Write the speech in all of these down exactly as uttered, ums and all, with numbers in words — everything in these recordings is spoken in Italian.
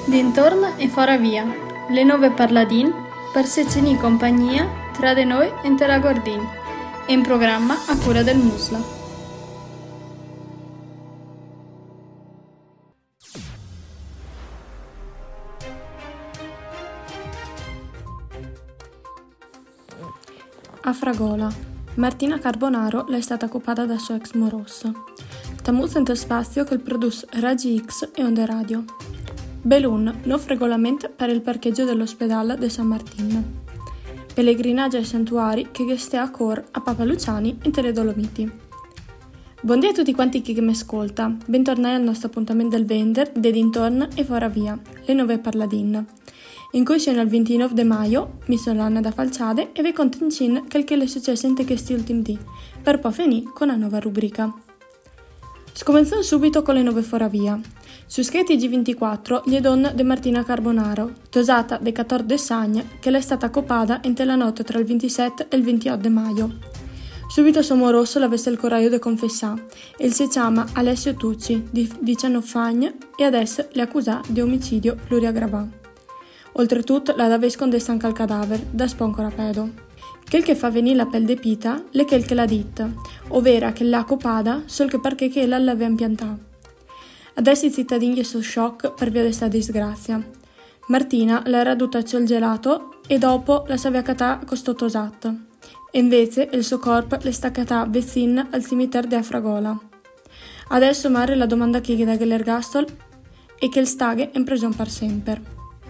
Dintorno e fora via, le nove parladin, per se ce n'è compagnia, tra di noi e te la guardin, e in programma a cura del Musla. A Fragola, Martina Carbonaro l'è stata occupata da suo ex morosso. Tamuz in spazio che produce raggi X e onde radio. Belun, non regolamento per il parcheggio dell'ospedale di San Martino. Pellegrinaggio ai santuari che gestea a cor a Papa Luciani in Tele Dolomiti. Buondì a tutti quanti chi mi ascolta. Bentornati al nostro appuntamento del Vender, de dintorno e fora via, le nove parladin. In cui sono il ventinove di maio, mi sono Anna da Falciade e vi conto in cin quel che le è successo in questi ultimi dì, per poi finire con una nuova rubrica. Scominciamo subito con le nove fora via. Su Skate G ventiquattro, le donne di Martina Carbonaro, tosata dei quattordici sagna, che le è stata coppata in la notte tra il ventisette e il ventotto di maio. Subito Somo Rosso l'avesse il coraggio di confessare, e si chiama Alessio Tucci, di diciannove anni, e adesso le accusa di omicidio pluriaggravato. Oltretutto, la dave scondessa anche al cadavere, da sponcora pedo. Quel che fa venire la pelle de pita, le quel che l'ha dita, ovvero che l'ha copada, sol che perché che la l'aveva impiantata. Adesso i cittadini sono shock per via di questa disgrazia. Martina l'ha raduta al gelato e dopo la savia catà costotosata. E invece il suo corpo le sta catà vicino al cimitero di Afragola. Adesso Mare la domanda che da l'ergastolo e che il staghe in prigione per sempre.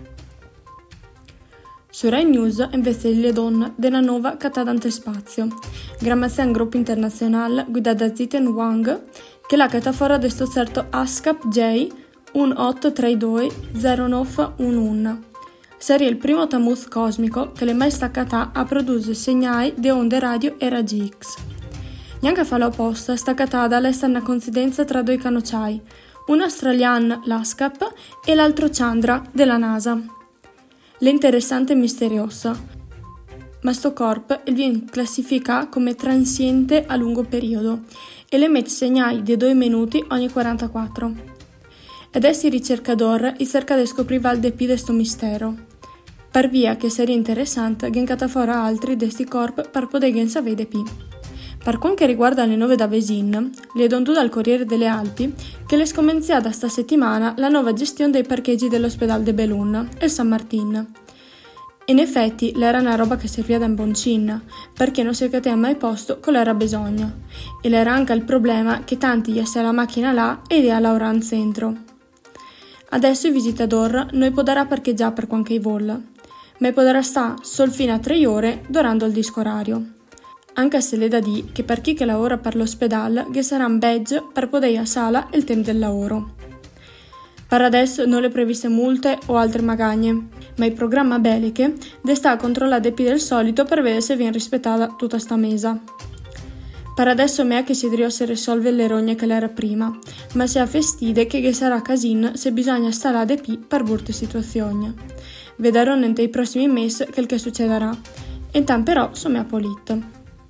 Su Rai News invece le donne della nuova catadante spazio, grazie a un gruppo internazionale guidato da Ziten Wang, che la cata fuori da sto certo ASCAP J uno otto tre due zero nove uno uno. Seria il primo Tamuz cosmico che le mai staccata a produrre segnali di onde radio e raggi X. Neanche fa l'opposta, staccata dall'essere una coincidenza tra due canocciai, un australiano, l'ASCAP, e l'altro Chandra, della NASA. L'interessante e misteriosa, ma sto corpo viene classificato come transiente a lungo periodo e le mette segnali di due minuti ogni quarantaquattro. Ed essi ricercatori cercano di scoprire il depì di questo mistero, per via che sarebbe interessante che fuori altri di questi corpi per poter sapere depì. Per quanto riguarda le nuove da Vesin, le don dal Corriere delle Alpi che le scomenzia da sta settimana la nuova gestione dei parcheggi dell'ospedale de Belun e San Martin. In effetti l'era una roba che serviva da un boncin, perché non si capiva mai posto con l'era bisogno. E l'era anche il problema che tanti gli la macchina là e idea Laura in centro. Adesso i visitatori non potrà parcheggiare per qualche vol, ma potrà stare sol fino a tre ore durante il disco orario. Anche se le da di che per chi che lavora per l'ospedale che sarà un badge per poter a sala il tempo del lavoro. Per adesso non le previste multe o altre magagne, ma il programma Beliche sta a controllare di più del solito per vedere se viene rispettata tutta sta mesa. Per adesso me che si deve risolvere le rogne che l'era prima, ma si ha festide che sarà casin se bisogna stare di più per brutte situazioni. Vedrò nei prossimi mesi quel che succederà, intanto però sono polito.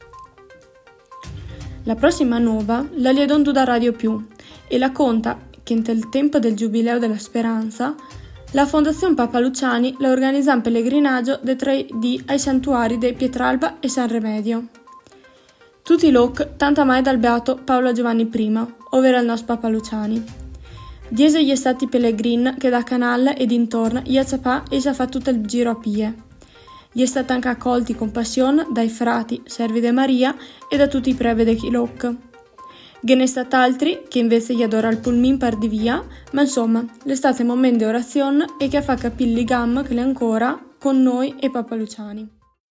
La prossima nuova la li don da Radio Più e la conta che nel tempo del Giubileo della Speranza la Fondazione Papa Luciani la organizza un pellegrinaggio dei tre D ai santuari di Pietralba e San Remedio. Tutti loc tanta mai dal beato Paolo Giovanni I, ovvero il nostro Papa Luciani. Diese gli stati pellegrin che da Canale e dintorno gli ha e si fa tutto il giro a pie. Gli è stata anche accolti con passione dai frati, servi de Maria e da tutti i preve de Chiloc. Ge ne stat altri che invece gli adora il pulmin per di via, ma insomma, l'estate è momento di orazione e che fa capire il legame che le ancora con noi e Papa Luciani.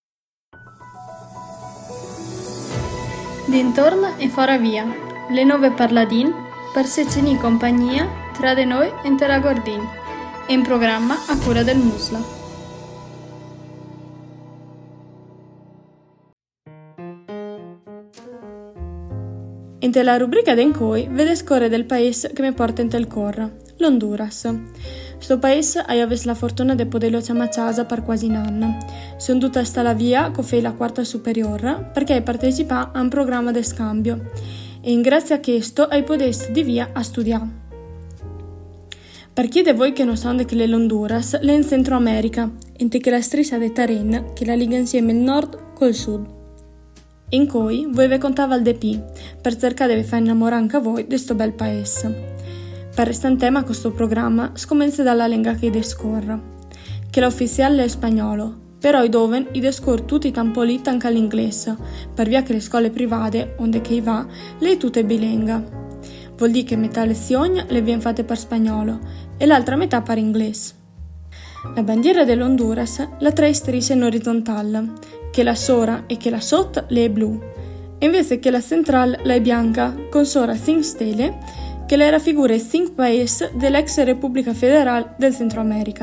Dintorno e fora via, le nove parladin, per se ce n'è compagnia, tra di noi e te la guardin, e in programma a cura del Musla. In la rubrica d'encoi vede scorre del paese che mi porta in tel corra, l'Honduras. Sto paese ha avuto la fortuna di poterlo chiamare casa per quasi un anno. Sono tutta sta la via con fei la quarta superiore perché partecipa a un programma di scambio e in grazie a questo hai potuto di via a studiare. Per chi di voi che non sanno che l'Honduras è in Centro America, e che la striscia di Tarin che la liga insieme il nord col sud. In cui voi vi contava il D P, per cercare di far innamorare anche voi di sto bel paese. Per restare in tema questo programma, scomincia dalla lingua che descorra, che l'ufficiale è spagnolo, però i dove i descor tutti tampoliti anche all'inglese, per via che le scuole private, onde che i va, lei tutte bilinga. Vuol dire che metà lezioni le viene fatte per spagnolo e l'altra metà per inglese. La bandiera dell'Honduras la tre strisce in orizzontale, che la sora e che la sotto le è blu, e invece che la centrale la è bianca, con sora cinque stelle, che le raffigura i cinque paesi dell'ex Repubblica Federale del Centro America.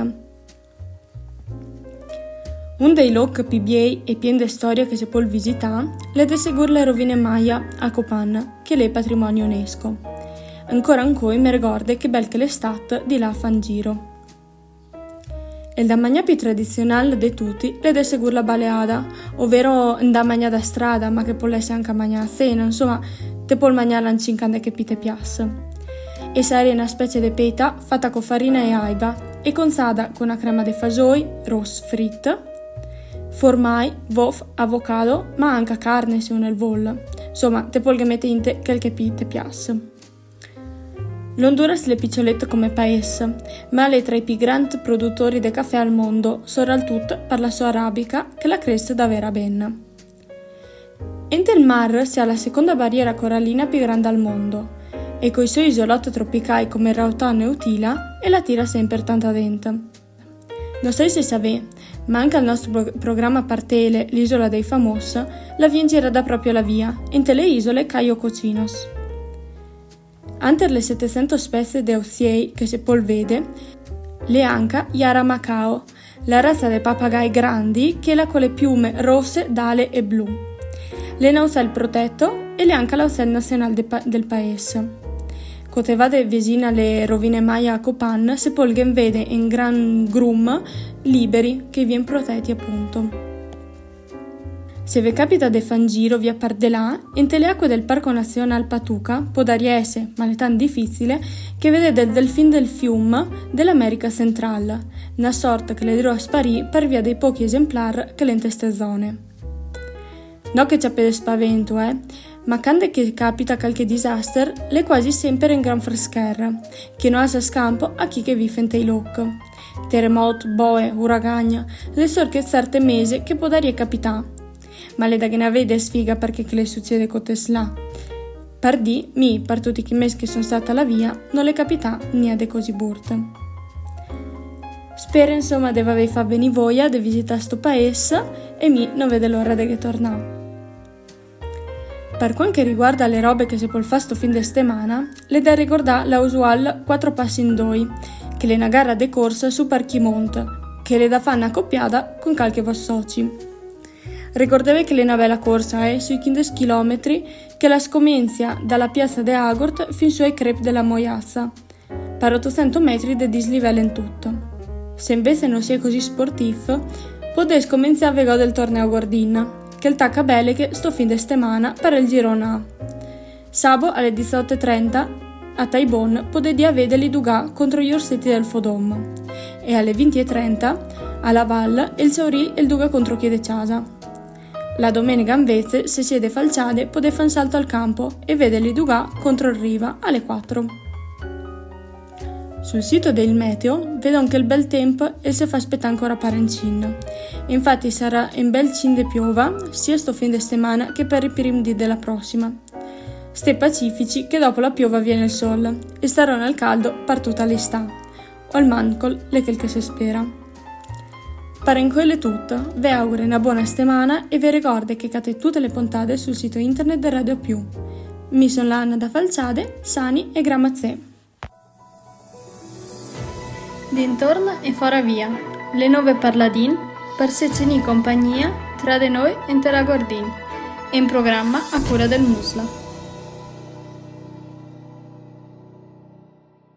Un dei luoghi più bei e pieni di storia che si può visitare è di seguire le rovine Maya a Copan, che è patrimonio UNESCO. Ancora ancora mi ricorda che bel che l'estate di là fan giro. Il da mangiare più tradizionale di tutti è di seguire la baleada, ovvero un da mangiare da strada, ma che può essere anche mangiare a cena, insomma, te può mangiare l'ancincante che più ti piace. E sarebbe una specie di peta fatta con farina e aiba e consada con una crema di fasoi, ros fritte, formai, vof, avocado, ma anche carne se uno il vuole. Insomma, te può mettere in te quel che più ti piace. L'Honduras è piccoletto come paese, ma è tra i più grandi produttori di caffè al mondo, soprattutto per la sua arabica che la cresce davvero bene. Entro il mare si ha la seconda barriera corallina più grande al mondo e coi suoi isolotti tropicali come Rautano e Utila e la tira sempre tanta dente. Non so se sapete, ma anche al nostro pro- programma Partele, l'isola dei famosi, la via girata proprio la via, entro le isole Cayo Cocinos. Ante le settecento specie di ossiei che si può vedere, le anche Yara Macao, la razza dei papagai grandi che è con le piume rosse, dale e blu. Le nausel protetto e le anche l'ausel nazionale de pa- del paese. Cotevade vicino alle rovine Maya a Copan si può vedere in gran grum liberi che viene protetti appunto. Se vi capita di fan giro via Pardelà, in le acque del Parco Nazionale Patuca, può dariese, ma è tan difficile, che vedete il delfin del fiume dell'America Centrale, una sorta che le dirò a sparì per via dei pochi esemplari che le in queste zone. No che ci appede spavento, eh, ma quando che capita qualche disastro, le quasi sempre in gran freschera, che non ha scampo a chi che vive in tei loc. Terremoto, boe, uragagna, le sorche certe mesi che può dare capità. Ma le da che ne avete sfiga perché che le succede con Tesla. Per di, mi, per tutti i mesi che sono stata alla via, non le capita niente così burte. Spero insomma di aver fatto bene voglia di visitare sto paese e mi non vedo l'ora di tornare. Per quanto riguarda le robe che si può fare sto fin de settimana, le da ricordare la usuale quattro passi in due, che è una gara di corsa su Parchimont, che le da fanno accoppiata con qualche vostro soci. Ricordavi che è una bella corsa, eh, sui quindici chilometri, che la scomenzia dalla piazza de Agort fin su ai crepi della Moiazza, per ottocento metri di dislivello in tutto. Se invece non si è così sportif, potete scomenzare a vedere del torneo Gordin, che il tacca belle che sto fin de settimana per il girone A. Sabo alle diciotto e trenta a Taibon potete vedere l'Idugà contro gli orsetti del Fodom e alle venti e trenta alla Valle il Saurì e il Duga contro Chiedeciasa. La domenica invece, se siete falciate, potete fare un salto al campo e vedere l'Idugà contro il Riva alle quattro. Sul sito del meteo vedo anche il bel tempo e si fa aspettare ancora parencin. Infatti sarà un bel cin de piova sia sto fin de settimana che per i primi di della prossima. Ste pacifici che dopo la piova viene il sole e staranno al caldo per tutta l'estate. O al mancol le quel che si spera. Per in quello è tutto, vi auguro una buona settimana e vi ricordo che cate tutte le puntate sul sito internet di Radio Più. Mi sono l'Anna da Falciade, Sani e Gramazze. Dintorno e fora via, le nuove parladin, per se c'è in compagnia, tra di noi e Terra Gordin, in programma a cura del Musla.